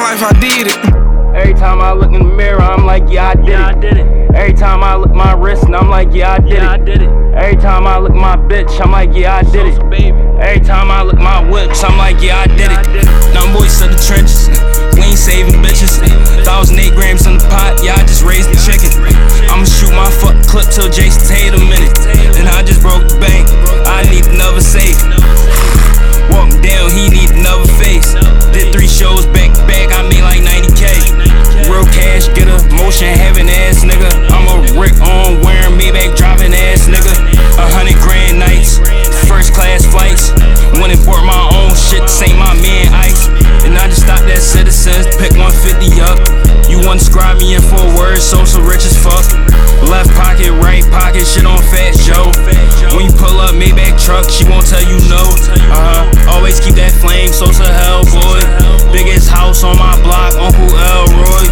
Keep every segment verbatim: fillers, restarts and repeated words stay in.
life, I did it. Every time I look in the mirror, I'm like, yeah, I did Yeah, I it. did it. Every time I look my wrist, and I'm like, yeah, I did Yeah, I it. did it. Every time I look my bitch, I'm like, yeah, I did Sosa, it. baby. Every time I look my whips, I'm like, yeah, I did Yeah, I it. did it. Now I'm boys of the trenches, we ain't saving bitches. Thousand eight grams in the pot, yeah, I just raised the chicken. I'ma shoot my fuck clip till Jason Tatum in it. And I just broke the bank, I need another safe. Walk down, he need another face. Did three shows back to back, I made like ninety K. Real cash getter, motion having ass nigga. I'm a Rick on wearing Maybach driving ass nigga. A hundred grand nights, first class flights. Went and bought my own shit, this ain't my man Ice. And I just stopped at Citizens, pick one fifty up. You wanna describe me in four words, Sosa rich as fuck. Left pocket, right pocket, shit on Fat Joe. When you pull up Maybach truck, she won't tell you no. Uh-huh, always keep that flame, Sosa Hellboy. Biggest house on my block, Uncle Elroy.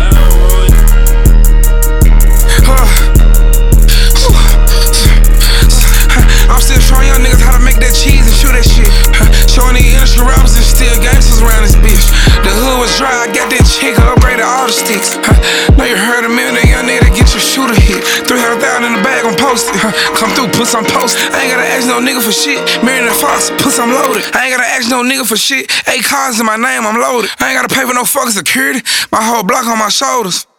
I'm still showing young niggas how to make that cheese and shoot that shit. Showing the industry rappers and still gangsters around this bitch. The hood was dry, I got that chick, I upgraded all the sticks. Now you heard a million, that young nigga that get your shooter hit. three hundred thousand in the bag, I'm posted. Come through, put some post. I ain't gotta ask no nigga for shit. Married the Fox, put some loaded. I ain't gotta ask no nigga for shit. Eight cars in my name, I'm loaded. I ain't gotta pay for no fucking security. My whole block on my shoulders.